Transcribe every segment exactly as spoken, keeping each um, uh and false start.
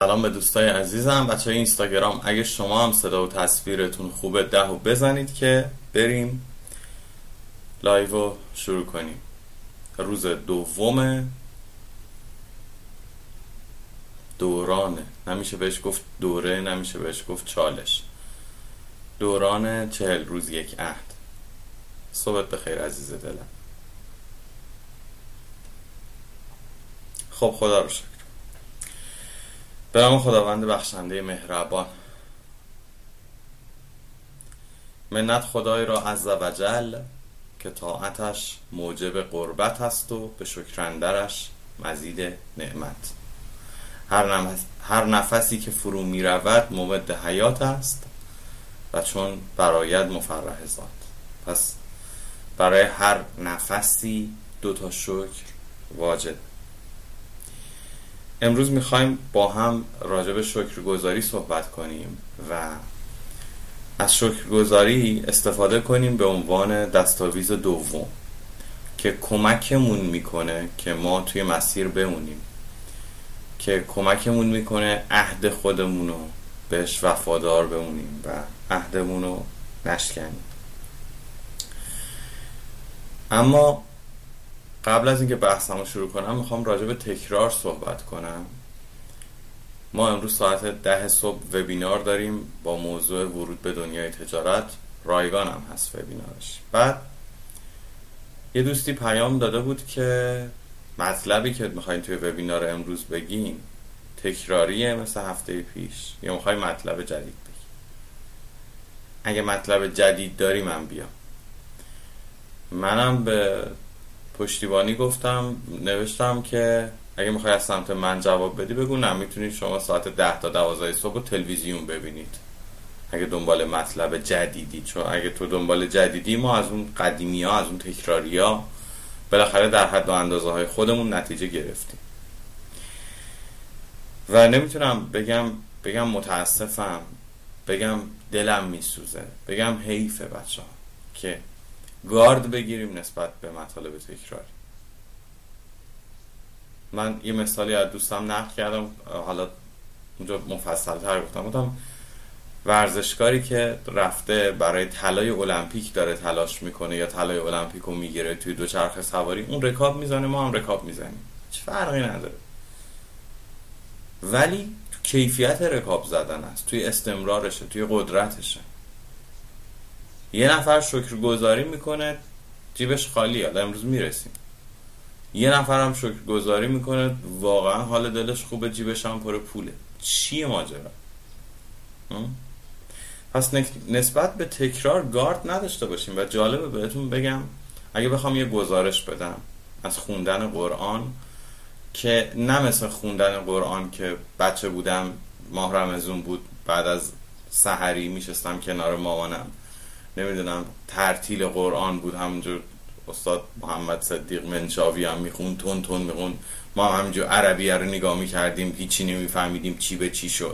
سلام به دوستای عزیزم. بچه های اینستاگرام، اگه شما هم صدا و تصویرتون خوبه ده و بزنید که بریم لایو رو شروع کنیم. روز دوم دورانه، نمیشه بهش گفت دوره، نمیشه بهش گفت چالش، دوران چهل روز یک عهد. صبحت بخیر عزیز دلم. خب خدا رو شکر. به نام خداوند بخشنده مهربان. منت خدای را عز و جل که طاعتش موجب قربت است و به شکرندرش مزید نعمت. هر, نفس هر نفسی که فرو می رود ممد حیات است و چون براید مفرح ذات. پس برای هر نفسی دوتا شکر واجب. امروز میخوایم با هم راجع به شکرگزاری صحبت کنیم و از شکرگزاری استفاده کنیم به عنوان دستاویز دوم که کمکمون میکنه که ما توی مسیر بمونیم، که کمکمون میکنه عهد خودمونو بهش وفادار بمونیم و عهدمونو نشکنیم. اما قبل از اینکه بحثمو شروع کنم میخوام راجع به تکرار صحبت کنم. ما امروز ساعت ده صبح وبینار داریم با موضوع ورود به دنیای تجارت. رایگان هم هست وبینارش. بعد یه دوستی پیام داده بود که مطلبی که میخواین توی وبینار امروز بگین تکراریه مثل هفته پیش یا میخواین مطلب جدید بگین؟ اگه مطلب جدید داری من بیام. منم به پشتیبانی گفتم، نوشتم که اگه میخوای از سمت من جواب بدی بگو نه، میتونید شما ساعت ده تا دوازده صبح تلویزیون ببینید اگه دنبال مطلب جدیدی. چون اگه تو دنبال جدیدی، ما از اون قدیمی ها، از اون تکراری ها بالاخره در حد و اندازه های خودمون نتیجه گرفتیم و نمیتونم بگم بگم متاسفم، بگم دلم میسوزه، بگم حیفه بچه ها که گارد بگیریم نسبت به مطالب تکراری. من یه مثالی از دوستم نقل کردم، حالا اونجا مفصل تر گفتم. گفتم ورزشکاری که رفته برای طلای المپیک داره تلاش میکنه یا طلای المپیک رو میگیره توی دوچرخه سواری، اون رکاب میزنه، ما هم رکاب میزنیم، چه فرقی نداره. ولی تو کیفیت رکاب زدن است، توی استمرارشه، توی قدرتشه. یه نفر شکرگزاری میکنه جیبش خالی، حالا امروز میرسیم. یه نفر هم شکرگزاری میکنه واقعا حال دلش خوبه، جیبش هم پر پوله. چیه ماجرا؟ پس نسبت به تکرار گارد نداشته باشیم. و جالبه بهتون بگم، اگه بخوام یه گزارش بدم از خوندن قرآن، که نه مثل خوندن قرآن که بچه بودم، ماه رمضان بود، بعد از سحری میشستم کنار مامانم، نمیدونم ترتیل قرآن بود، همونجور استاد محمد صدیق منشاوی هم میخون، تون تون میخون، ما هم همینجور عربیه رو نگاه میکردیم، هیچی نمیفهمیدیم چی به چی شد.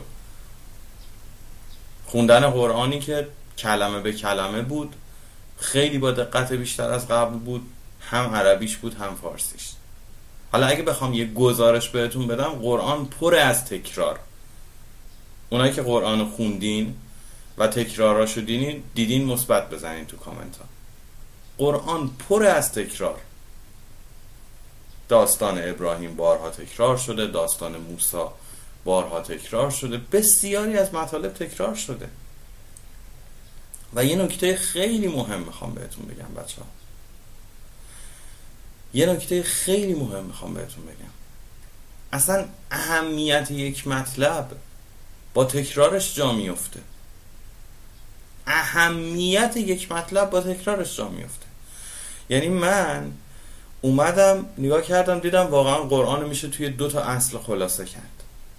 خوندن قرآنی که کلمه به کلمه بود، خیلی با دقت بیشتر از قبل بود، هم عربیش بود هم فارسیش. حالا اگه بخوام یه گزارش بهتون بدم، قرآن پر از تکرار. اونایی که قرآن خوندین و تکراراشو دیدین دیدین مثبت بزنین تو کامنت ها. قرآن پر از تکرار. داستان ابراهیم بارها تکرار شده، داستان موسی بارها تکرار شده، بسیاری از مطالب تکرار شده. و یه نکته خیلی مهم میخوام بهتون بگم بچه ها. یه نکته خیلی مهم میخوام بهتون بگم. اصلا اهمیت یک مطلب با تکرارش جا میفته. اهمیت یک مطلب با تکرارش جا میفته. یعنی من اومدم نگاه کردم، دیدم واقعا قرآن میشه توی دو تا اصل خلاصه کرد.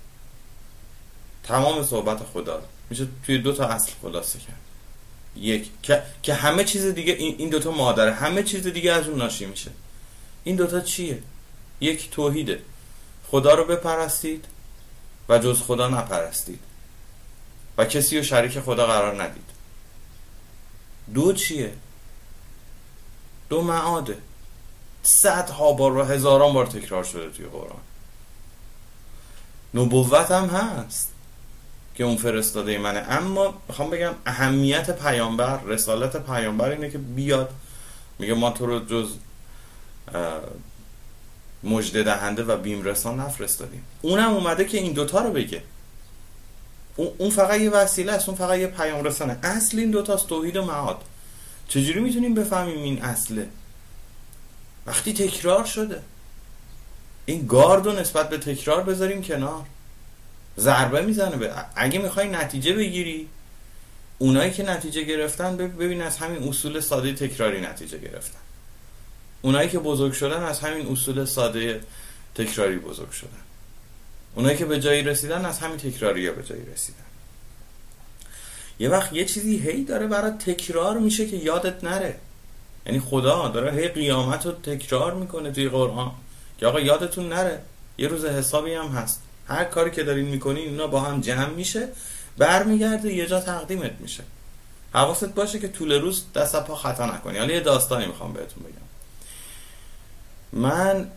تمام صحبت خدا میشه توی دو تا اصل خلاصه کرد. یک که, که همه چیز دیگه، این, این دو تا مادره، همه چیز دیگه از اون ناشی میشه. این دو تا چیه؟ یک توحیده، خدا رو بپرستید و جز خدا نپرستید و کسی رو شریک خدا قرار ندید. دو چیه؟ دو معاده، صدها بار و هزاران بار تکرار شده توی قرآن. نبوت هم هست که اون فرستاده منه، اما میخوام بگم اهمیت پیامبر، رسالت پیامبر اینه که بیاد میگه ما تو رو جز مژده دهنده و بیم رسان نفرستادیم. اونم اومده که این دوتا رو بگه. اون فقط یه وسیله است، اون فقط یه پیام رسانه. اصل این دوتاست، توحید و معاد. چجوری میتونیم بفهمیم این اصله؟ وقتی تکرار شده. این گاردو نسبت به تکرار بذاریم کنار. ضربه میزنه به اگه میخوای نتیجه بگیری، اونایی که نتیجه گرفتن ببین از همین اصول ساده تکراری نتیجه گرفتن. اونایی که بزرگ شدن از همین اصول ساده تکراری بزرگ شدن. اونایی که به جایی رسیدن از همین تکراری‌ها به جایی رسیدن. یه وقت یه چیزی هی داره برای تکرار میشه که یادت نره. یعنی خدا داره هی قیامت رو تکرار میکنه توی قرآن که آقا یادتون نره یه روز حسابی هم هست. هر کاری که دارین میکنین اینا با هم جمع میشه، برمیگرده یه جا تقدیمت میشه. حواست باشه که طول روز دست پا خطا نکنی. حالا یه داستانی میخوام بهتون بگم. من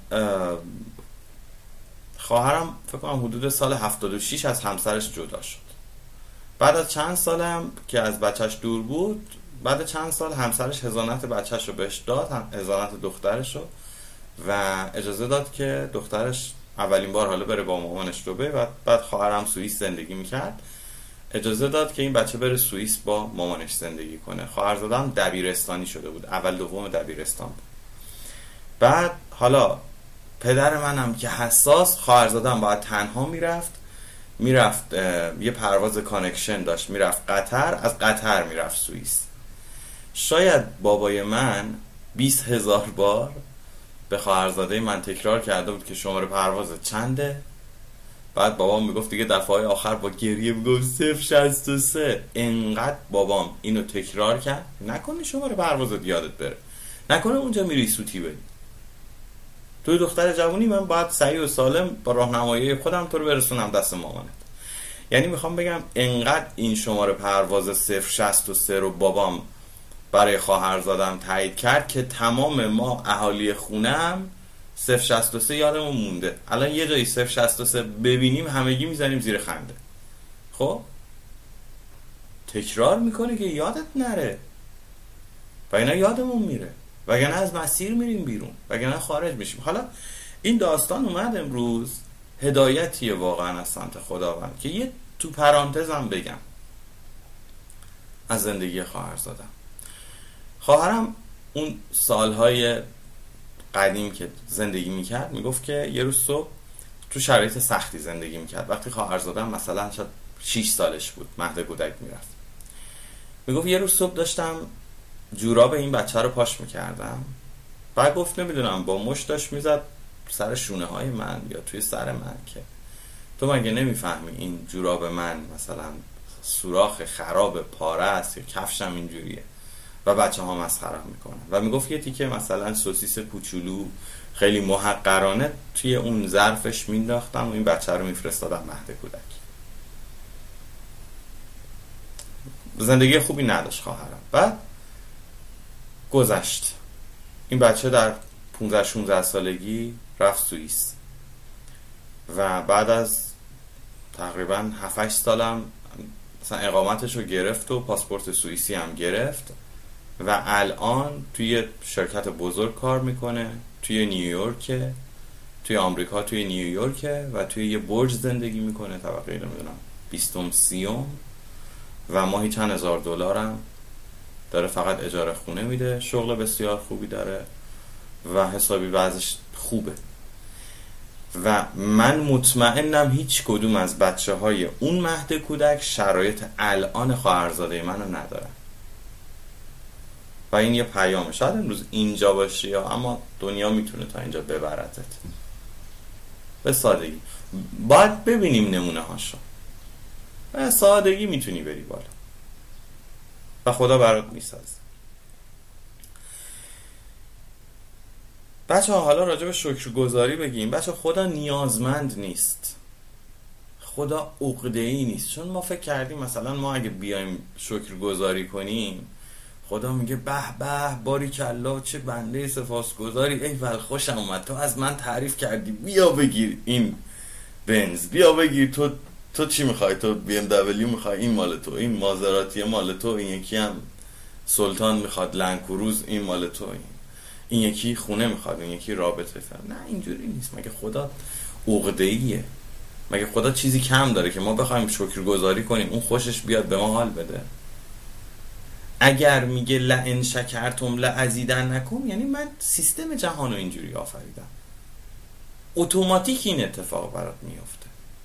خواهرم فکر کنم حدود سال هفتاد و شش از همسرش جدا شد. بعد از چند سال هم که از بچهش دور بود، بعد چند سال همسرش حضانت بچهش رو بهش داد، هم حضانت دخترش رو، و اجازه داد که دخترش اولین بار حالا بره با مامانش دبی. و بعد خواهرم سوئیس زندگی میکرد، اجازه داد که این بچه بره سوئیس با مامانش زندگی کنه. خواهرزادم دبیرستانی شده بود، اول دوم دبیرستان بود. بعد حالا پدر منم که حساس، خواهرزادم باید تنها میرفت میرفت یه پرواز کانکشن داشت، میرفت قطر، از قطر میرفت سوئیس. شاید بابای من بیست هزار بار به خواهرزاده من تکرار کرده بود که شماره پرواز چنده. بعد بابام میگفت دیگه دفعه آخر با گریه میگفت صفر شصت و سه. انقدر بابام اینو تکرار کرد نکنه شماره پروازت یادت بره، نکنه اونجا میری سوتی بری. توی دختر جوانی من باید سعی و سالم با راهنمایی خودم تو رو برسونم دست مامانت. یعنی میخوام بگم انقدر این شماره پرواز صفر شصت و سه رو بابام برای خواهرزادم تایید کرد که تمام ما اهالی خونم صفر شصت و سه یادمون مونده. الان یه جایی صفر شصت و سه ببینیم همگی میزنیم زیر خنده. خب تکرار میکنه که یادت نره و اینا یادمون میره، وگرنه از مسیر میریم بیرون، وگرنه خارج میشیم. حالا این داستان اومد امروز هدایتیه واقعا از سمت خداوند که یه تو پرانتزم بگم از زندگی خواهرزادم. خواهرم اون سالهای قدیم که زندگی میکرد میگفت که یه روز صبح تو شرایط سختی زندگی میکرد. وقتی خواهرزادم مثلا شاید شش سالش بود، مهد کودک میرفت، میگفت یه روز صبح داشتم جوراب این بچه رو پاش میکردم، بعد گفت نمیدونم با مشت داشت میزد سر شونه های من یا توی سر من که تو مگه نمیفهمی این جوراب من مثلا سوراخ خراب پاره است یا کفشم اینجوریه و بچه ها مسخره میکنن. و میگفت یه تیکه مثلا سوسیس کوچولو خیلی محقرانه توی اون ظرفش مینداختم و این بچه رو میفرستادم مهد کودک. زندگی خوبی نداشت خواهرم. بعد گذشت، این بچه در پانزده شانزده سالگی رفت سوئیس و بعد از تقریبا هفت هشت سالم مثلا اقامتش رو گرفت و پاسپورت سوئیسی هم گرفت و الان توی شرکت بزرگ کار میکنه توی نیویورک، توی آمریکا توی نیویورک و توی یه برج زندگی میکنه طبقه نمیدونم بیستم سیوم و ماهی چند هزار دلارم داره، فقط اجاره خونه میده، شغل بسیار خوبی داره و حسابی وضعش خوبه. و من مطمئنم هیچ کدوم از بچه های اون مهد کودک شرایط الان خواهرزاده منو ندارن و این یه پیامه. شاید امروز اینجا باشی اما دنیا میتونه تا اینجا ببرتت به سادگی. باید ببینیم نمونه هاشو، به سادگی میتونی بری بالا و خدا برات میسازه. بچه ها حالا راجع به شکرگزاری بگیم. بچه خدا نیازمند نیست، خدا عقده‌ای نیست. چون ما فکر کردیم مثلا ما اگه بیایم شکرگزاری کنیم خدا میگه به به باریکلا چه بنده سپاسگزاری، ای ول خوشم اومد تو از من تعریف کردی بیا بگیر این بنز بیا بگیر، تو تو چی میخوای؟ تو بی ام دبلیو میخوای؟ این مال تو. این مازراتی مال تو. این یکی هم سلطان میخواد لنکروز، این مال تو. این این یکی خونه میخواد، این یکی رابطه فرم. نه اینجوری نیست. مگه خدا عقده‌ایه؟ مگه خدا چیزی کم داره که ما بخوایم شکرگزاری کنیم اون خوشش بیاد به ما حال بده؟ اگر میگه لئن شکرتم لازیدنکم، یعنی من سیستم جهان رو اینجوری آفریدم، اتوماتیک این اتفاق برات میفته.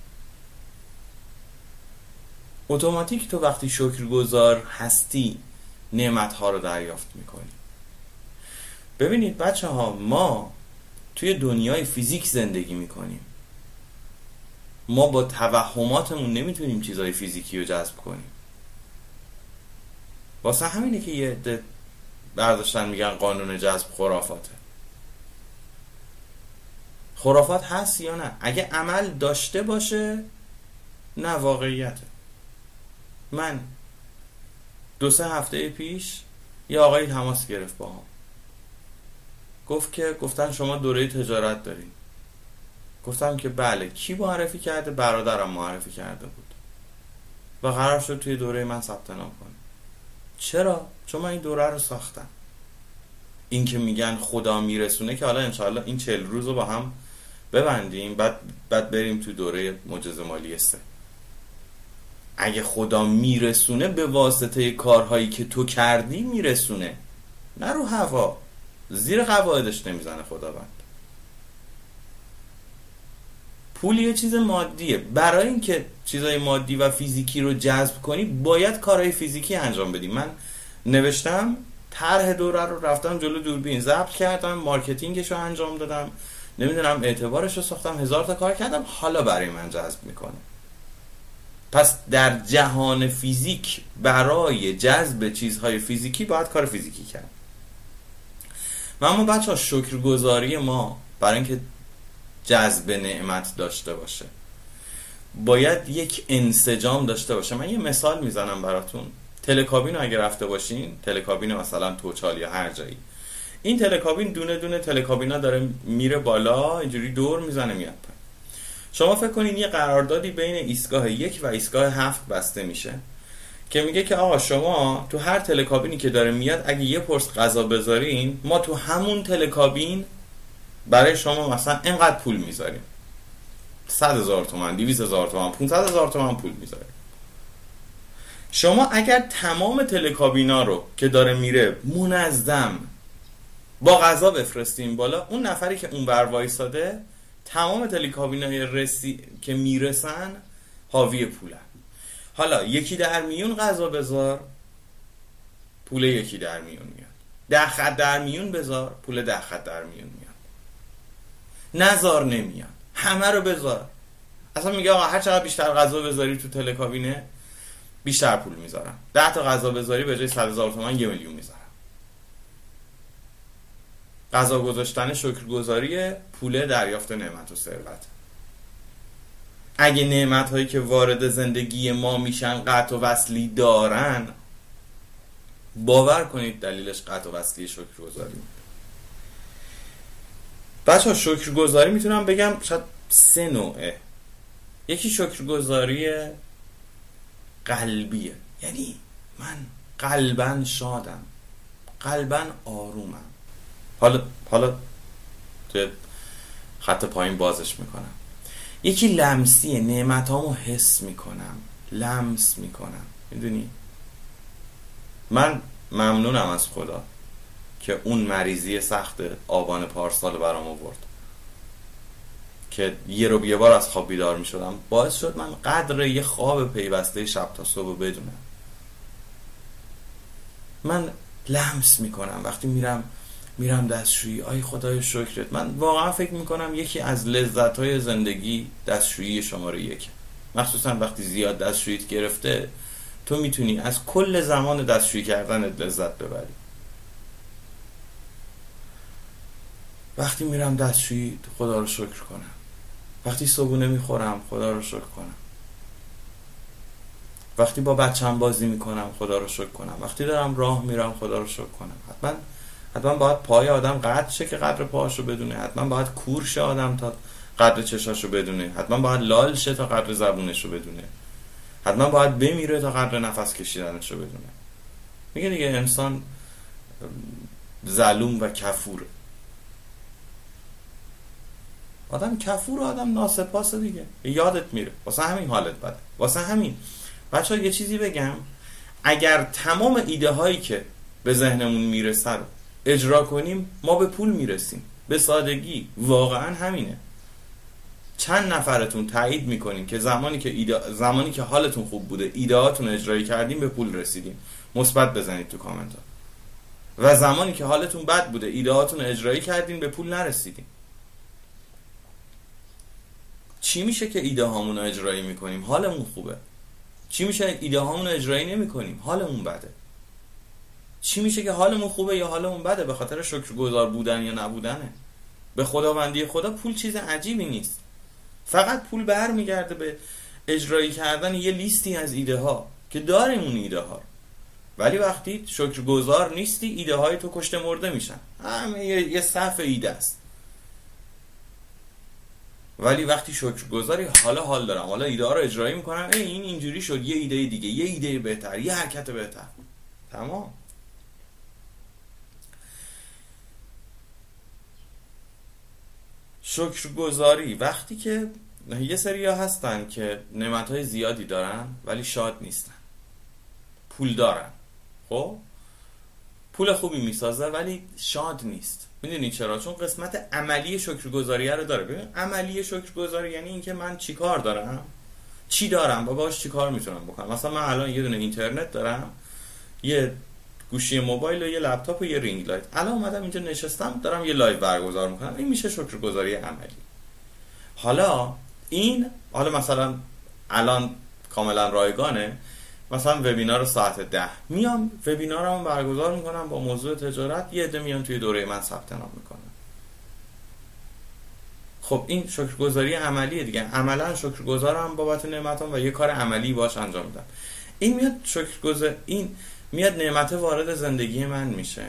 اتوماتیک تو وقتی شکرگزار هستی نعمت‌ها رو دریافت میکنی. ببینید بچه ها، ما توی دنیای فیزیک زندگی میکنیم. ما با توهماتمون نمیتونیم چیزای فیزیکی رو جذب کنیم. واسه همینه که یه عده برداشتن میگن قانون جذب خرافاته. خرافات هست یا نه؟ اگه عمل داشته باشه نه واقعیته. من دو سه هفته پیش یه آقایی تماس گرفت با هم، گفت که گفتن شما دوره تجارت دارین. گفتم که بله. کی معرفی کرده؟ برادرم معرفی کرده بود و قرار شد توی دوره من ثبت نام کنه. چرا؟ چون من این دوره رو ساختم. این که میگن خدا میرسونه که حالا انشاءالله این چهل روز رو با هم ببندیم، بعد بعد بریم توی دوره معجزه مالی سه. اگه خدا میرسونه به واسطه کارهایی که تو کردی میرسونه، نه رو هوا. زیر قواعدش نمیزنه خداوند. پول یه چیز مادیه. برای اینکه چیزای مادی و فیزیکی رو جذب کنی باید کارهای فیزیکی انجام بدی. من نوشتم طرح دوره رو، رفتم جلو دوربین ضبط کردم، مارکتینگش رو انجام دادم، نمیدونم اعتبارش رو ساختم، هزار تا کار کردم، حالا برای من جذب میکنه. پس در جهان فیزیک برای جذب چیزهای فیزیکی باید کار فیزیکی کرد. و اما بچه ها شکرگزاری ما برای اینکه جذب نعمت داشته باشه باید یک انسجام داشته باشه. من یه مثال میزنم براتون. تلکابین رو اگه رفته باشین، تلکابین مثلا توچال یا هر جایی، این تلکابین دونه دونه تلکابینا داره میره بالا، اینجوری دور میزنه میاد. شما فکر کنین یه قراردادی بین ایستگاه یک و ایستگاه هفت بسته میشه که میگه که آقا شما تو هر تلکابینی که داره میاد اگه یه پرس غذا بذارین، ما تو همون تلکابین برای شما مثلا اینقدر پول میذاریم، صد هزار تومن، دویست هزار تومن، پانصد هزار تومن پول میذاریم. شما اگر تمام تلکابینا رو که داره میره منظم با غذا بفرستیم بالا، اون نفری که اون ور وایساده تمام تلکابینای رسی که میرسن حاوی پولن. حالا یکی در میون غذا بذار، پول یکی در میون میاد. ده خط در میون بذار، پول ده خط در میون میاد. نزار نمیاد، همه رو بذار. اصلا میگه آقا هر چقدر بیشتر غذا بذاری تو تلکابینه بیشتر پول میذارم. ده تا غذا بذاری به جای صد هزار تومان یه میلیون میذارم. غذا گذاشتن شکرگزاری، پول دریافت نعمت و ثروت. اگه نعمت هایی که وارد زندگی ما میشن قطع و وصلی دارن، باور کنید دلیلش قطع و وصلی شکرگزاری. بچه ها شکرگزاری میتونم بگم شاید سه نوعه. یکی شکرگزاری قلبیه، یعنی من قلباً شادم، قلباً آرومم. حالا حالا توی خط پایین بازش میکنم. یکی لمسیه، نعمتامو حس میکنم، لمس میکنم. میدونی من ممنونم از خدا که اون مریضی سخت آبان پارسال برام آورد که یه رو یه بار از خواب بیدار میشدم، باعث شد من قدر یه خواب پیوسته شب تا صبح بدونم. من لمس میکنم وقتی میرم میرم دستشویی، آی خدای شکرت. من واقعا فکر میکنم یکی از لذت‌های زندگی دستشویی شماره یک، مخصوصا وقتی زیاد دستشوییت گرفته تو میتونی از کل زمان دستشویی کردنت لذت ببری. وقتی میرم دستشویی خدا رو شکر کنم، وقتی صبحونه میخورم خدا رو شکر کنم، وقتی با بچه‌م بازی میکنم خدا رو شکر کنم، وقتی دارم راه میرم خدا رو شکر کنم. حتما حتما باید پای آدم قطع شه که قدر پاهاشو بدونه، حتما باید کور شه آدم تا قدر چشاشو بدونه، حتما باید لال شه تا قدر زبونشو بدونه، حتما باید بمیره تا قدر نفس کشیدنشو بدونه. میگه دیگه انسان ظلوم و کفوره. آدم کفور و آدم ناسپاسه دیگه، یادت میره، واسه همین حالت بده. واسه همین بچه ها یه چیزی بگم، اگر تمام ایده هایی که به ذهنمون میرسه رو اجرا کنیم ما به پول میرسیم، به سادگی. واقعا همینه. چند نفرتون تایید میکنین که زمانی که ایده... زمانی که حالتون خوب بوده ایدهاتون اجرایی کردیم به پول رسیدیم؟ مثبت بزنید تو کامنت ها. و زمانی که حالتون بد بوده ایدهاتون اجرایی کردین به پول نرسیدیم. چی میشه که ایده هامون رو اجرایی میکنیم حالمون خوبه؟ چی میشه ایده هامون رو اجرایی نمیکنیم حالمون بده؟ چی میشه که حالمون خوبه یا حالمون بده؟ به خاطر شکرگزار بودن یا نبودنه. به خداوندی خدا پول چیز عجیبی نیست. فقط پول برمیگرده به اجرایی کردن یه لیستی از ایده ها که داریم اون ایده ها، ولی وقتی شکرگزار نیستی ایده های تو کشته مرده میشن. همه یه, یه صف ایده است. ولی وقتی شکرگزاری، حالا حال دارم، حالا ایده ها رو اجرایی میکنم، ای این اینجوری شد، یه ایده دیگه، یه ایده بهتر، یه حرکت بهتر، تمام. شکرگزاری وقتی که یه سری ها هستن که نعمتهای زیادی دارن ولی شاد نیستن، پول دارن، خب پول خوبی میسازه ولی شاد نیست. میدونی چرا؟ چون قسمت عملی شکرگزاریه رو داره. ببین عملی شکرگزاری یعنی اینکه من چی کار دارم، چی دارم، باهاش چی کار میتونم بکنم. مثلا من الان یه دونه اینترنت دارم، یه گوشی موبایل و یه لپتاپ و یه رینگ لایت. الان اومدم اینجا نشستم دارم یه لایو برگزار میکنم. این میشه شکرگزاری عملی. حالا این حالا مثلا الان کاملا رایگانه، مثلا وبینار ساعت ده میام وبینارمو برگزار میکنم با موضوع تجارت، یه عده میان توی دوره من ثبت نام میکنن. خب این شکرگزاری عملیه دیگه. عملا شکرگزارم بابت نعمتام و یه کار عملی باش انجام میدم. این میاد شکرگزار، این میاد نعمت وارد زندگی من میشه.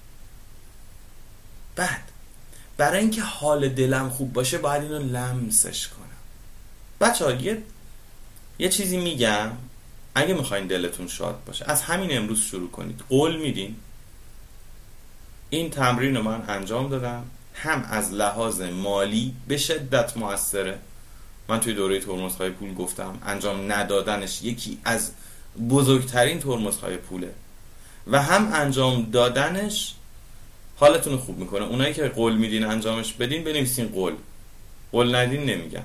بعد برای اینکه حال دلم خوب باشه باید اینو لمسش کنم. بچه‌ها یه یه چیزی میگم، اگه میخواین دلتون شاد باشه از همین امروز شروع کنید. قول میدین این تمرین رو من انجام دادم، هم از لحاظ مالی به شدت موثره. من توی دوره ترمزهای پول گفتم انجام ندادنش یکی از بزرگترین ترمزهای پوله و هم انجام دادنش حالتون رو خوب میکنه. اونایی که قول میدین انجامش بدین بنویسین قول، قول ندین نمیگم.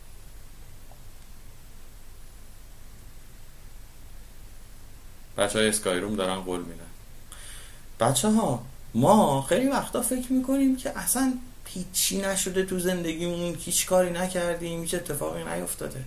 بچه های اسکایروم دارن قول میدن. بچه ها ما خیلی وقتا فکر میکنیم که اصلا هیچی نشده تو زندگیمون، هیچ کاری نکردیم، هیچ اتفاقی نیفتاده.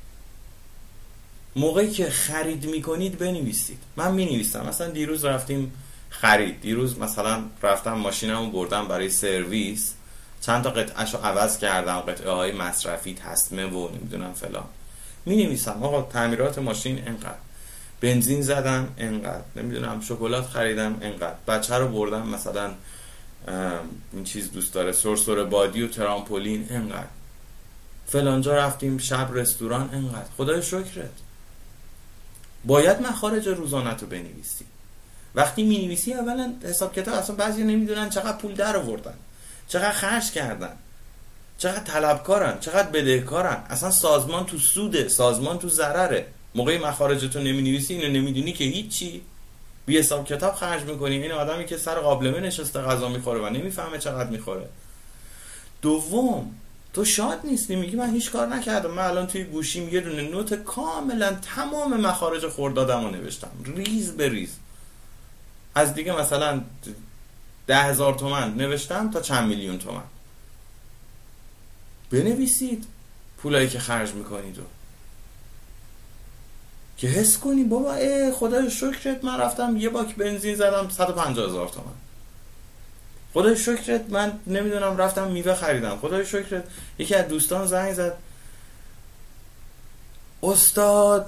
موقعی که خرید میکنید بنویسید. من مینویسم. مثلا دیروز رفتیم خرید، دیروز مثلا رفتم ماشینمو بردم برای سرویس، چند تا قطعهشو عوض کردم، قطعه های مصرفی، تسمه و نمیدونم فلان. مینویسم آقا تعمیرات ماشین انقدر، بنزین زدم انقدر، نمیدونم شکلات خریدم انقدر، بچه رو بردم مثلا این چیز دوست داره، سرسره بادی و ترامپولین انقدر، فلانجا رفتیم شب رستوران انقدر. خدای شکرت. باید مخارج روزانه تو بنویسی. وقتی مینویسی اولا حساب کتاب، اصلا بعضی نمیدونن چقدر پول در آوردن، چقدر خرج کردن، چقدر طلبکارن، چقدر بدهکارن. اصلا سازمان تو سوده، سازمان تو ضرره. موقعی مخارجتو نمی‌نویسی اینو نمیدونی که هیچی، بی حساب کتاب خرج می‌کنی. این آدمی که سر قابلمه نشسته غذا می‌خوره و نمی‌فهمه چقدر می‌خوره. دوم تو شاد نیستی، میگی من هیچ کار نکردم، من الان توی گوشیم یه دونه نوت کاملا تمام مخارج خردادمو نوشتم ریز به ریز، از دیگه مثلا ده هزار تومن نوشتم تا چند میلیون تومن. بنویسید پولایی که خرج میکنید و که حس کنی بابا ای خدای شکرت من رفتم یه باک بنزین زدم صد و پنجاه هزار تومن، خدای شکرت من نمیدونم رفتم میوه خریدم، خدای شکرت یکی از دوستان زنگ زد استاد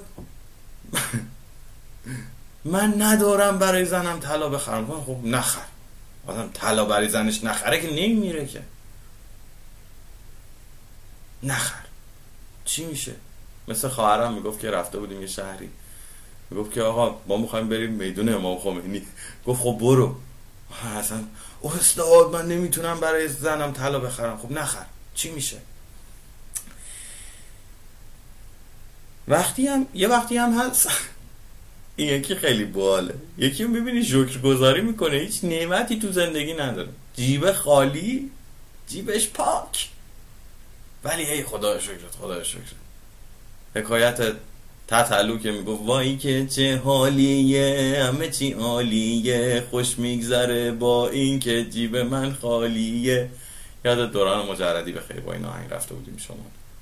من ندارم برای زنم طلا بخرم. خب نخر، آدم طلا برای زنش نخره که نمیره که. نخر. چی میشه؟ مثل خواهرم میگفت که رفته بودیم یه شهری، میگفت که آقا ما میخوایم بریم میدون امام خمینی. گفت خب برو. اصلا استاد من نمیتونم برای زنم طلا بخرم. خب نخر. چی میشه؟ وقتی هم یه وقتی هم هست این یکی خیلی باحاله، یکی میبینی شکرگزاری میکنه هیچ نعمتی تو زندگی نداره، جیب خالی، جیبش پاک، ولی هی خدا شکرت خدا شکرت. حکایت تتلو که میگفت وای که چه حالیه، همه چی عالیه، خوش میگذره با این که جیب من خالیه. یاد دوران مجردی به خیر با این آهنگ رفته بودیم شما.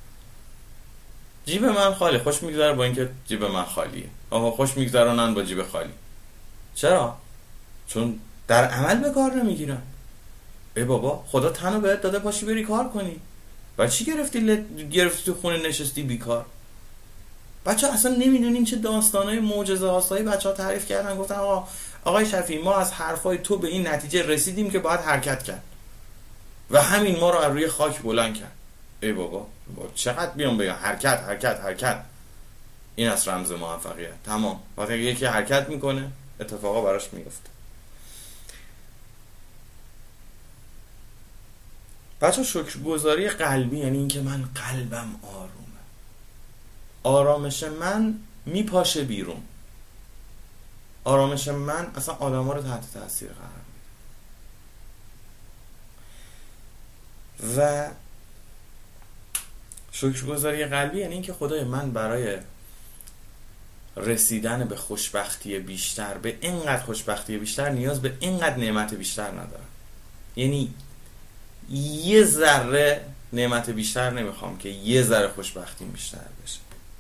جیب من خالی، خوش میگذره با این که جیب من خالیه. آها خوش میگذرونن با جیب خالی. چرا؟ چون در عمل به کار نمیگیرن. ای بابا خدا تنو بهت داده پاشی بری کار کنی، و چی گرفتی لت... گرفتی تو خونه نشستی بیکار؟ بچه اصلا نمیدونین چه داستانای معجزه هایی بچه ها تعریف کردن. گفتن آقا آقای شفیعی ما از حرفای تو به این نتیجه رسیدیم که باید حرکت کرد و همین ما رو از روی خاک بلند کرد. ای بابا, بابا چقدر بیام بگم حرکت حرکت حرکت، این از رمز موفقیت. تمام. وقتی یکی حرکت میکنه اتفاقا براش میفته. بچه شکرگزاری قلبی یعنی این که من قلبم آرومه، آرامش من میپاشه بیرون، آرامش من اصلا آدم ها رو تحت تاثیر قرار میده. و شکرگزاری قلبی یعنی این که خدای من برای رسیدن به خوشبختی بیشتر، به اینقدر خوشبختی بیشتر نیاز به اینقدر نعمت بیشتر ندارم. یعنی یه ذره نعمت بیشتر نمیخوام که یه ذره خوشبختی بیشتر بشه.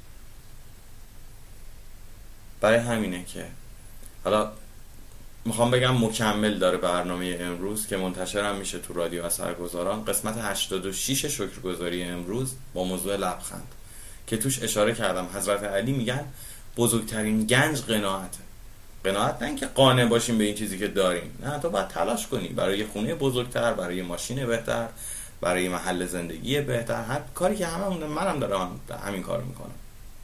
برای همینه که حالا میخوام بگم مکمل داره برنامه امروز که منتشر هم میشه تو رادیو اثرگذاران، قسمت هشتاد و شش شکرگزاری امروز با موضوع لبخند که توش اشاره کردم حضرت علی میگن بزرگترین گنج قناعته. قناعت نه اینکه قانع باشیم به این چیزی که داریم، نه، تو باید تلاش کنی برای یه خونه بزرگتر، برای یه ماشین بهتر، برای یه محل زندگی بهتر، هر کاری که همه منم دارم همین کارو میکنم.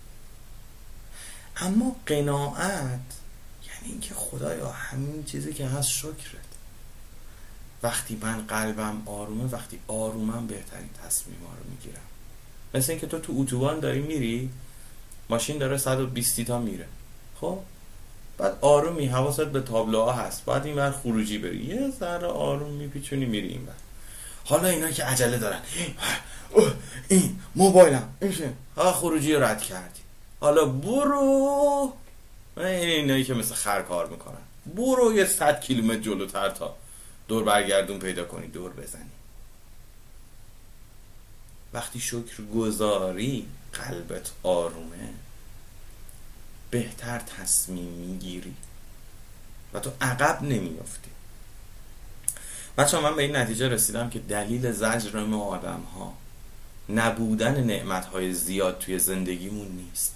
اما قناعت یعنی اینکه خدایا همین چیزی که هست شکرت. وقتی من قلبم آرومه، وقتی آرومم بهترین تصمیم‌ها رو میگیرم. مثل اینکه تو تو اتوبان داری میری، ماشین داره صد و بیست تا میره، خب بعد آرومی، حواست به تابلوها هست، بعد این ور خروجی بری، یه ذره آروم میپیچونی میری این ور. حالا اینا که عجله دارن، این موبایلم این ها خروجی رو رد کردی، حالا برو. اینایی که مثل خر کار میکنن، برو یه صد کیلومتر جلوتر تا دور برگردون پیدا کنی دور بزنی. وقتی شکر گذاری قلبت آرومه، بهتر تصمیم میگیری و تو عقب نمیافتی. بچه من به این نتیجه رسیدم که دلیل زجر ما آدم ها نبودن نعمت های زیاد توی زندگیمون نیست.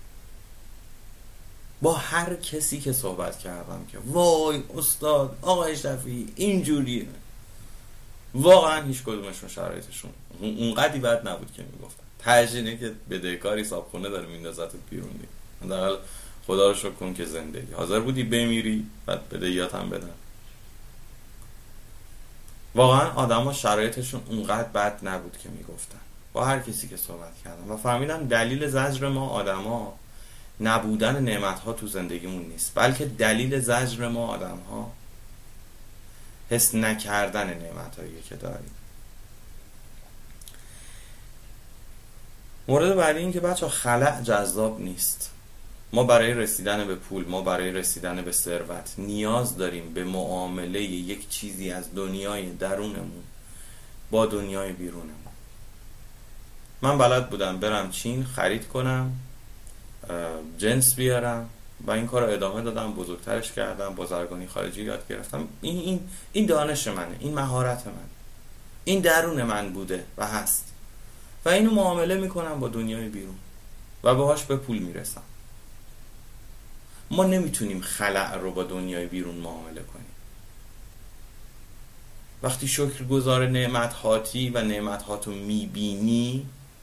با هر کسی که صحبت کردم که وای استاد آقای شفیعی اینجوریه، واقعا هیچ کدومشون شرایطشون اونقدی بد نبود که میگفتن. ترجینه که بدهکاری صابخونه داره میندازت بیرون دی. در حال خدا رو شکر کن که زندگی حاضر بودی بمیری بعد بدهیات هم بدن. واقعا آدم ها شرایطشون اونقدر بد نبود که میگفتن. با هر کسی که صحبت کردم و فهمیدم دلیل زجر ما آدم ها نبودن نعمت ها تو زندگیمون نیست، بلکه دلیل زجر ما آدم ها حس نکردن نعمت هایی که داریم. مورد بعدی این که بچه خلأ جذاب نیست. ما برای رسیدن به پول، ما برای رسیدن به ثروت نیاز داریم به معامله یک چیزی از دنیای درونمون با دنیای بیرونمون. من بلد بودم برم چین خرید کنم، جنس بیارم و این کار رو ادامه دادم، بزرگترش کردم، بازرگانی خارجی یاد گرفتم. این این این دانش منه، این مهارت منه، این درون من بوده و هست و اینو معامله میکنم با دنیای بیرون و باهاش به پول میرسم. ما نمیتونیم خلأ رو با دنیای بیرون معامله کنیم. وقتی شکرگزار نعمت هاتی و نعمت هاتو میبینی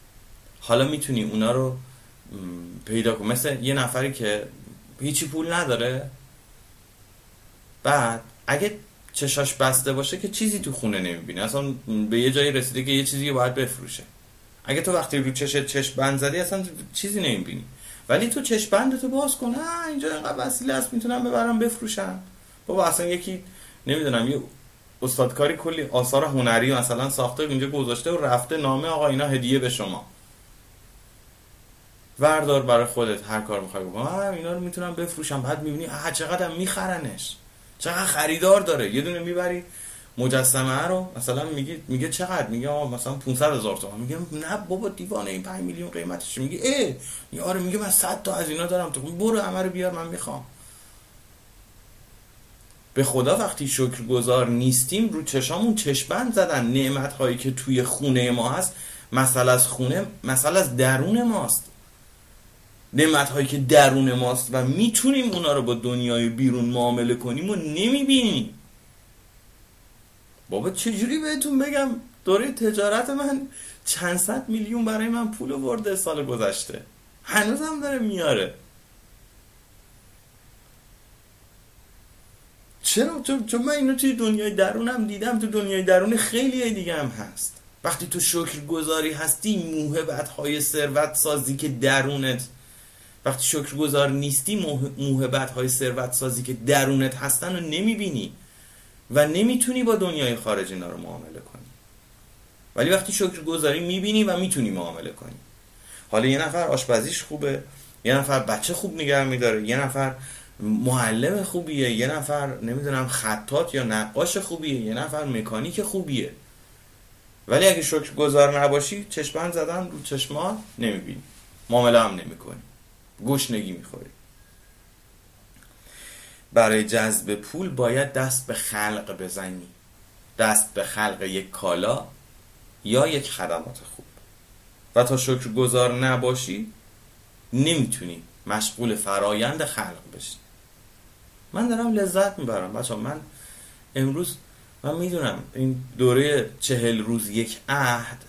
حالا میتونی اونا رو پیدا کنی. مثل یه نفری که هیچی پول نداره، بعد اگه چشاش بسته باشه که چیزی تو خونه نمیبینه، اصلا به یه جایی رسیده که یه چیزی باید بفروشه. اگه تو وقتی رو چشت چشم بند زدی اصلا چیزی نمیبینی، ولی تو چشم بندتو باز کن، ها اینجا اینقدر وسیله است میتونم ببرم بفروشم. بابا اصلا یکی نمیدونم یه استادکاری کلی آثار هنری مثلا ساخته اینجا گذاشته و رفته نامه آقا اینا هدیه به شما، وردار برای خودت هر کار میخوای بکن، اینا رو میتونم بفروشم. بعد میبینی اه چقدر میخرنش، چقدر خریدار داره. یه دونه میبری مجسمه رو مثلا میگه میگه چقدر، میگه آقا مثلا پانصد هزار تومان، میگه نه بابا دیوانه این پنج میلیون قیمتش. میگه اه یاره میگه من صد تا از اینا دارم، تو برو همه رو بیار من میخوام. به خدا وقتی شکرگزار نیستیم رو چشامون چشم‌بند زدن. نعمت هایی که توی خونه ما هست مسئله از خونه، مسئله از درون ماست. نعمت هایی که درون ماست و میتونیم اونا رو با دنیای بیرون معامله کنیم و نمیبینیم. بابا چجوری بهتون بگم دوره تجارت من چند صد میلیون برای من پول آورده سال گذشته، هنوزم داره میاره. چرا؟ چون من اینو توی دنیای درونم دیدم، تو دنیای درون خیلی دیگه هم هست. وقتی تو شکرگزاری هستی موهبت های ثروت سازی که درونت، وقتی شکرگزار نیستی موهبت های ثروت سازی که درونت هستن رو نمیبینی و نمیتونی با دنیای خارج اینا رو معامله کنی. ولی وقتی شکرگزاری میبینی و میتونی معامله کنی. حالا یه نفر آشپزیش خوبه، یه نفر بچه خوب نگه میداره، یه نفر معلم خوبیه، یه نفر نمیدونم خطاط یا نقاش خوبیه، یه نفر مکانیک خوبیه. ولی اگه شکرگزار نباشی چشم‌بند زدن رو چشمات نمیبینی، معامله هم نمیکنی، گوشنگی میخوری. برای جذب پول باید دست به خلق بزنی، دست به خلق یک کالا یا یک خدمات خوب. و تا شکرگزار نباشی نمیتونی مشغول فرایند خلق بشی. من دارم لذت میبرم بچه‌ها. من امروز من میدونم این دوره چهل روز یک عهد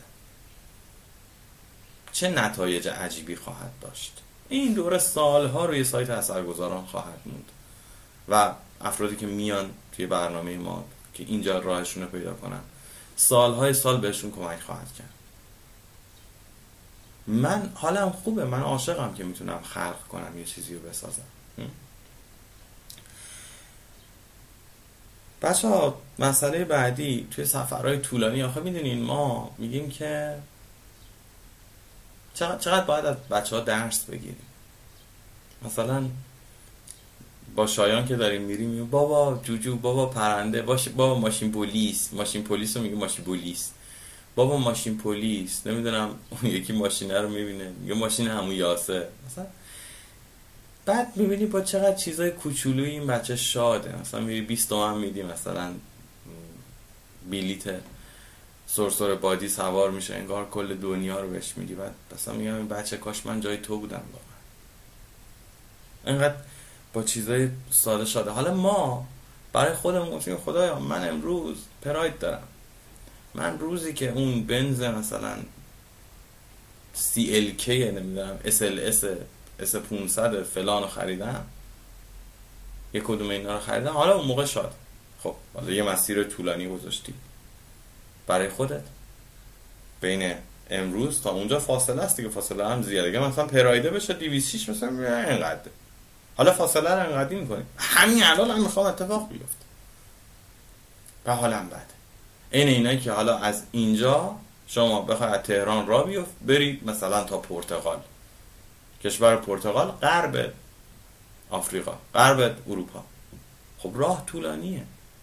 چه نتایج عجیبی خواهد داشت. این دوره سالها روی سایت اثرگذاران خواهد موند و افرادی که میان توی برنامه ما که اینجا راهشون رو پیدا کنن سالهای سال بهشون کمک خواهد کرد. من حالم خوبه، من عاشقم که میتونم خلق کنم، یه چیزی رو بسازم. بچه ها مسئله بعدی توی سفرهای طولانی، آخه میدونین ما میگیم که چقدر, چقدر باید از بچه ها درس بگیریم. مثلا با شایان که داریم میریم میگیم بابا جوجو، بابا پرنده، باشه بابا ماشین پلیس، ماشین پلیس رو میگه ماشین پلیس، بابا ماشین پلیس، نمیدونم اون یکی ماشینه رو میبینه میگه ماشین عمو یاسر مثلا. بعد میبینی با چقدر چیزای کوچولویی این بچه شاده. مثلا میری بیست تومن میدی مثلا بلیت سرسره بادی سوار میشه، انگار کل دنیا رو بهش میدی. بعد مثلا میگم این بچه کاش من جای تو بودم واقعا. اینقدر با چیزای ساده شده. حالا ما برای خودمون گفتیم خدایا من امروز پراید دارم، من روزی که اون بنز مثلا سی ال کی نمیدونم اس ال اس اس پانصد فلان رو خریدم، یک کدوم اینا رو خریدم، حالا اون موقع شاد. خب حالا یه مسیر طولانی گذاشتی برای خودت، بین امروز تا اونجا فاصله است دیگه، فاصله هم زیاده. اگه مثلا پرایده بشه دویست و شش مثلا اینقدر، حالا فاصله رو اینقدری میکنی، همین الان هم میخوام اتفاق بیفته و حالم بده. این اینایی که حالا از اینجا شما بخوای از تهران راه بیفت برید مثلا تا پرتغال، کشور پرتغال غرب آفریقا، غرب اروپا، خب راه طولانیه.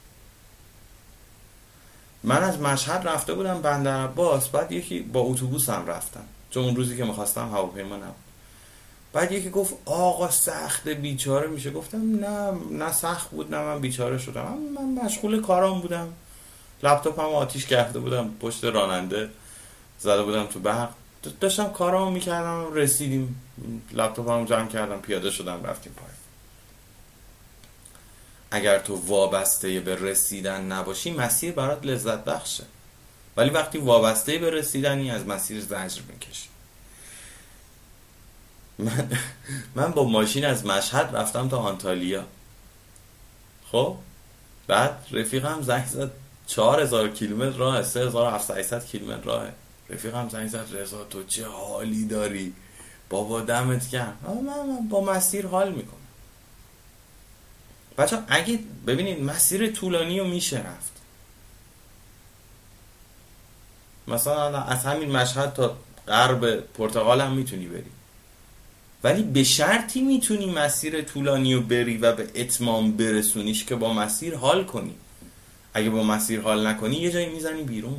من از مشهد رفته بودم بندر عباس، بعد یکی با اتوبوس هم رفتم چون اون روزی که میخواستم هواپیما نبود. بعد یکی گفت آقا سخت بیچاره میشه. گفتم نه نه سخت بود، نه من بیچاره شدم، من مشغول کارام بودم، لپتاپم آتیش کرده بودم پشت راننده، زده بودم تو برق، داشتم کارامو میکردم، رسیدیم لپتاپمو جمع کردم پیاده شدم رفتیم پایین. اگر تو وابسته به رسیدن نباشی مسیر برات لذت بخشه، ولی وقتی وابسته به رسیدنی از مسیر زجر میکشی. من من با ماشین از مشهد رفتم تا آنتالیا. خب بعد رفیقم زنگ زد، چهار هزار کیلومتر راه، سه هزار و هفتصد کیلومتر راه. رفیقم زنگ زد رضا تو چه حالی داری؟ بابا دمت گرم. من, من با مسیر حال میکنم. بچه اگه ببینید مسیر طولانی رو میشه رفت، مثلا از همین مشهد تا غرب پرتغال هم میتونی بری، ولی به شرطی میتونی مسیر طولانی رو بری و به اتمام برسونیش که با مسیر حال کنی. اگه با مسیر حال نکنی یه جایی میزنی بیرون،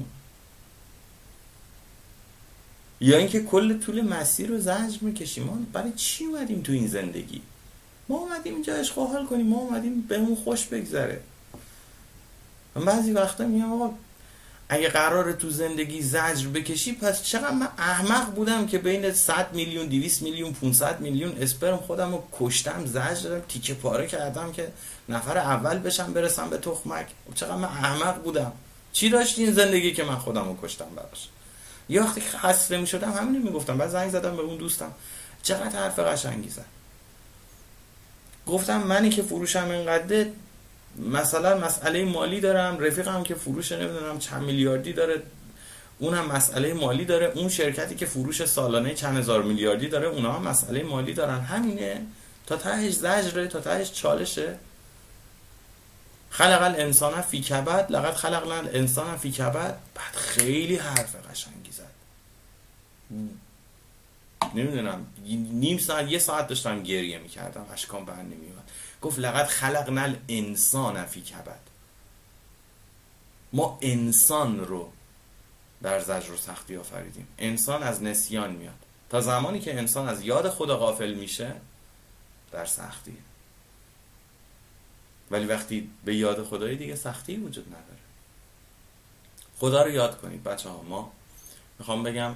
یا اینکه کل طول مسیر رو زجر میکشیم. ما برای چی اومدیم تو این زندگی؟ ما اومدیم اینجا عشق و حال کنیم، ما اومدیم بهمون خوش بگذره. من بعضی وقتا میگم آقا اگه قراره تو زندگی زجر بکشی، پس چقدر من احمق بودم که بین صد میلیون، دویست میلیون، پانصد میلیون اسپرم خودم رو کشتم، زجر دادم، تیکه پاره کردم که نفر اول بشم برسم به تخمک. چقدر من احمق بودم. چی داشتی این زندگی که من خودم رو کشتم براش؟ یه وقتی خسته می شدم همینو میگفتم. بعد زنگ زدم به اون دوستم، چقدر حرف قشنگی زد. گفتم منی که فروشم اینقدر، مثلا مسئله مالی دارم، رفیقم که فروش نمیدونم چند میلیاردی داره اونم مسئله مالی داره، اون شرکتی که فروش سالانه چند هزار میلیاردی داره اونا هم مسئله مالی دارن. همینه، تا تهش زجره، تا تهش چالشه. خلق الانسان فی کبد، لقد خلقنا الانسان فی کبد. بعد خیلی حرف قشنگی زد. نمیدونم نیم ساعت یه ساعت داشتم گریه میکردم، اشکام بر نمیومد. گفت لقد خلقنا الانسان فی کبد. ما انسان رو در زجر و سختی آفریدیم. انسان از نسیان میاد. تا زمانی که انسان از یاد خدا غافل میشه در سختی، ولی وقتی به یاد خدای دیگه سختی وجود نداره. خدا رو یاد کنید بچه ها. ما میخوام بگم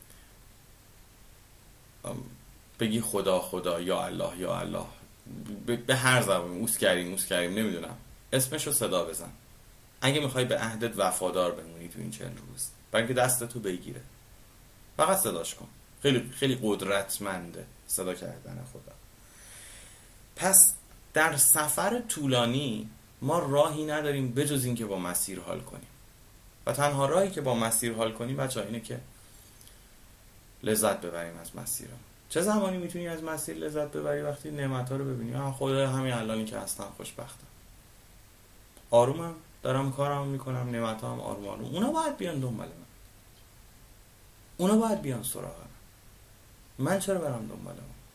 بگی خدا خدا، یا الله یا الله، به هر زبانی، اوس کریم اوس کریم، نمیدونم اسمشو صدا بزن. اگه میخوای به عهدت وفادار بمونی تو این چند روز، بلکه دستتو بگیره، فقط صداش کن. خیلی خیلی قدرتمنده صدا کردن خدا. پس در سفر طولانی ما راهی نداریم بجز این که با مسیر حال کنیم، و تنها راهی که با مسیر حال کنیم بچه‌ها اینه که لذت ببریم از مسیرم. چه زمانی میتونی از مسیر لذت ببری؟ وقتی نعمت‌ها رو ببینی. آها خدا همین الانی که هستم خوشبختم، آرومم، دارم کارم میکنم، نعمت‌ها هم آروم آروم. اونا باید بیان دنبال من، اونا باید بیان سراغ من. من چرا برم دنبال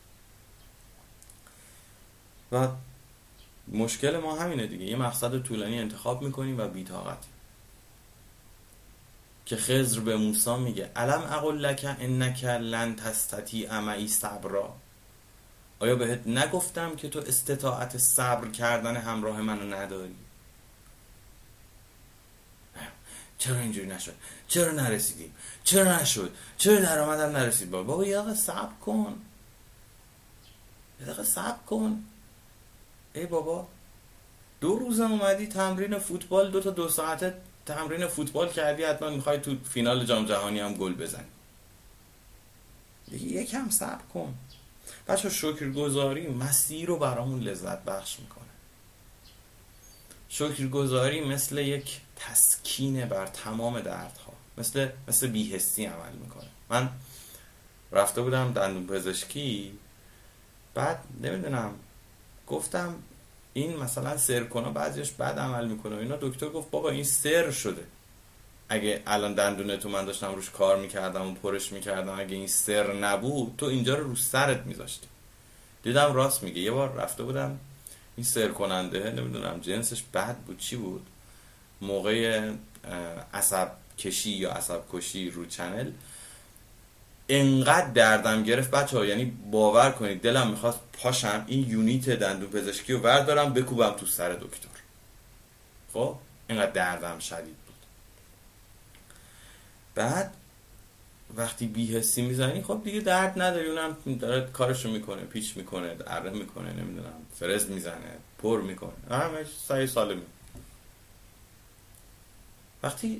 من؟ و مشکل ما همینه دیگه، یه مقصد طولانی انتخاب میکنیم و بی‌طاقتیم. که خضر به موسی میگه الم اقل لک انک لن تستطیع معی صبرا. آیا بهت نگفتم که تو استطاعت صبر کردن همراه منو نداری؟ چرا اینجوری نشد؟ چرا نرسیدیم؟ چرا نشد؟ چرا درآمدم نرسید؟ بابا یه دقیقه صبر کن، یه دقیقه صبر کن. ای بابا دو روزم اومدی تمرین فوتبال، دو تا دو ساعته تمرین فوتبال کردی، حتما میخوای تو فینال جام جهانی هم گل بزنی. یکم صبر کن. بچه شکرگزاری مسیر رو برامون لذت بخش میکنه. شکرگزاری مثل یک تسکین بر تمام دردها، مثل مثل بی‌حسی عمل میکنه. من رفته بودم دندون پزشکی، بعد نمیدونم گفتم این مثلا سرکنا بعضیش بد عمل میکنه اینا. دکتر گفت بابا این سر شده، اگه الان دندونتو من داشتم روش کار میکردم و پرش میکردم، اگه این سر نبود تو اینجا رو رو سرت میذاشتی. دیدم راست میگه. یه بار رفته بودم این سر کننده، نمیدونم جنسش بد بود چی بود، موقع عصب کشی یا عصب کشی رو چنل انقدر دردم گرفت بچه ها، یعنی باور کنید دلم میخواست پاشم این یونیت دندون پزشکی رو بردارم بکوبم تو سر دکتر. خب اینقدر دردم شدید بود. بعد وقتی بی‌حسی میزنی خب دیگه درد نداری، اونم داره کارشو میکنه، پیچ میکنه، اره میکنه، نمیدونم فرز میزنه، پر میکنه، همش سعی سالمی. وقتی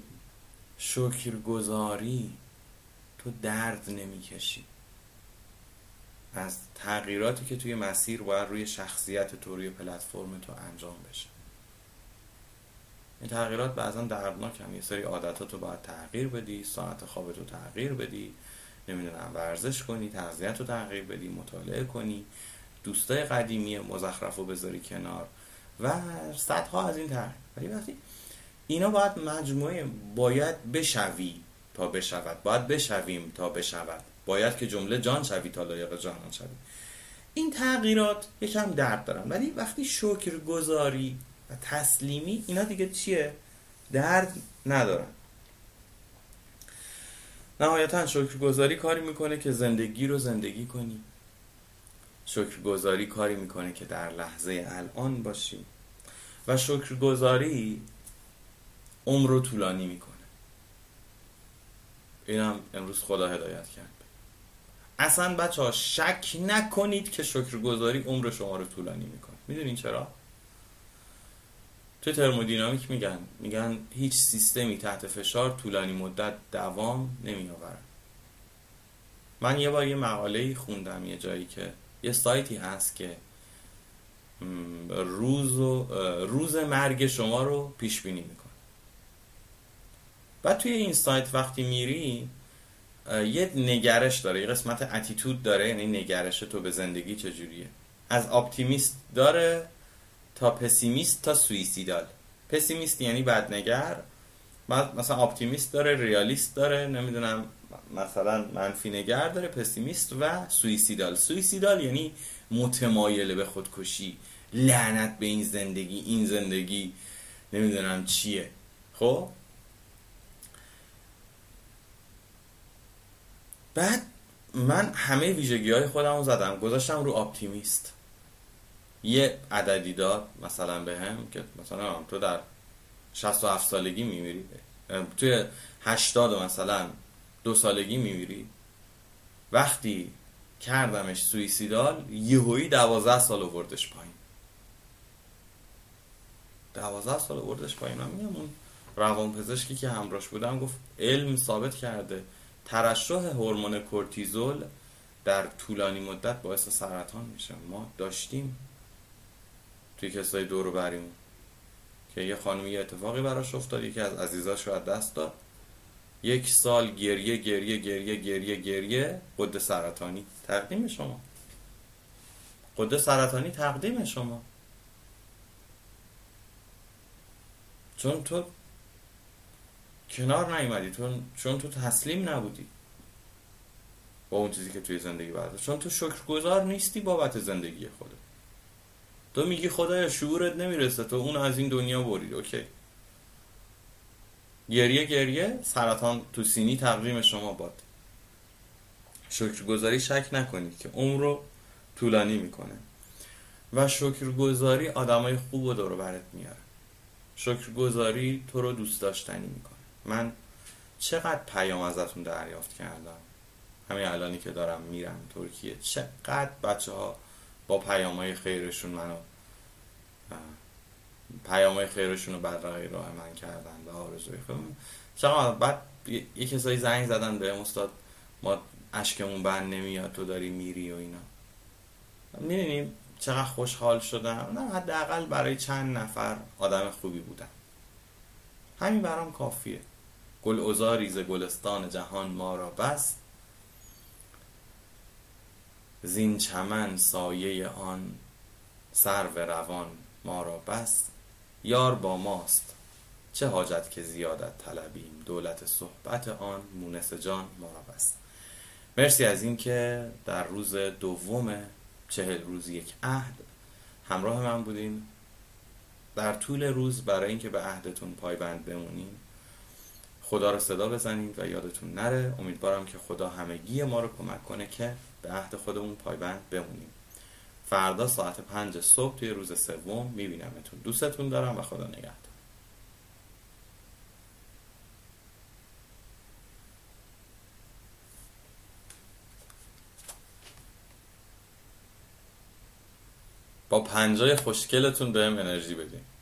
شکرگزاری تو درد نمیکشی، از تغییراتی که توی مسیر باید روی شخصیت تو، روی پلتفرم تو انجام بشه. این تغییرات بعضا دردناک هم. یه سری عادتات رو باید تغییر بدی، ساعت خوابت رو تغییر بدی، نمیدونم ورزش کنی، تغذیت رو تغییر بدی، مطالعه کنی، دوستای قدیمی مزخرف رو بذاری کنار و صدها از این تغییر. ولی وقتی اینا باید مجموعه باید بشوی تا بشود، باید بشویم تا بشود، باید که جمله جان شوی تا لایق جانان شوی. این تغییرات یکم درد دارن، ولی وقتی شکرگزاری و تسلیمی، اینا دیگه چیه؟ درد ندارن. نهایتا شکرگزاری کاری میکنه که زندگی رو زندگی کنی. شکرگزاری کاری میکنه که در لحظه الان باشی و شکرگزاری عمر رو طولانی میکنه. اینم امروز خدا هدایت کرد. اصلا بچه ها شک نکنید که شکرگزاری عمر شما رو طولانی میکنه. میدونین چرا؟ توی ترمودینامیک میگن میگن هیچ سیستمی تحت فشار طولانی مدت دوام نمیآورد. من یه بار یه مقاله‌ای خوندم یه جایی که یه سایتی هست که روز و روز مرگ شما رو پیش بینی میکنه. بعد توی این سایت وقتی میری یه نگرش داره، یه قسمت اتیتود داره، یعنی نگرش تو به زندگی چجوریه. از اپتیمیست داره تا پسیمیست تا سویسیدال. پسیمیست یعنی بدنگر، بعد مثلا اپتیمیست داره، ریالیست داره، نمیدونم مثلا منفی نگر داره، پسیمیست و سویسیدال. سویسیدال یعنی متمایل به خودکشی، لعنت به این زندگی، این زندگی نمیدونم چیه. خب بعد من همه ویژگی های خودم رو زدم گذاشتم رو اپتیمیست. یه عددی داد مثلا به هم که مثلا تو در شصت و هفت سالگی میمیری، توی هشتاد مثلا دو سالگی میمیری. وقتی کردمش سویسیدال یهویی دوازده سال آوردش پایین. دوازده سال آوردش پایین. من میگم اون روانپزشکی که همراهش بودم گفت علم ثابت کرده ترشح هورمون کورتیزول در طولانی مدت باعث سرطان میشه. ما داشتیم توی کسای دور و بریمون که یه خانمی یه اتفاقی براش افتاد، یکی از عزیزاشو از دست داد، یک سال گریه گریه گریه گریه گریه، غده سرطانی تقدیم شما، غده سرطانی تقدیم شما. چون تو کنار نیومدی، چون تو تسلیم نبودی با اون چیزی که توی زندگی برده، چون تو شکرگزار نیستی بابت زندگی خودت. تو میگی خدایا شعورت نمیرسه، تو اون از این دنیا برید، اوکی. گریه گریه سرطان تو سینی تقدیم شما باد. شکرگزاری شک نکنید که عمر رو طولانی میکنه و شکرگزاری آدمای خوب رو دور و برت میاره. شکرگزاری تو رو دوست داشتنی میکنه. من چقدر پیام ازتون دریافت کردم همین الانی که دارم میرم ترکیه، چقدر بچه ها با پیام های خیرشون منو پیام های خیرشون رو برقراری راه من کردن به آرزوی خودم. چقدر بعد یه کسایی زنگ زدن به استاد ما اشکمون بند نمیاد تو داری میری و اینا. میدونیم چقدر خوشحال شدم. نه حداقل برای چند نفر آدم خوبی بودم، همین برام کافیه. گل عذاری ز گلستان جهان ما را بس، زین چمن سایه آن سرو روان ما را بس. یار با ماست چه حاجت که زیادت طلبیم، دولت صحبت آن مونس جان ما را بس. مرسی از این که در روز دوم چهل روز یک عهد همراه من بودین. در طول روز برای اینکه به عهدتون پایبند بمونین خدا رو صدا بزنید و یادتون نره. امیدوارم که خدا همگی ما رو کمک کنه که به عهد خودمون پایبند بمونیم. فردا ساعت پنج صبح توی روز سوم میبینمتون. دوستتون دارم و خدا نگهدار. با پنجای خوشگلتون بهم انرژی بدین.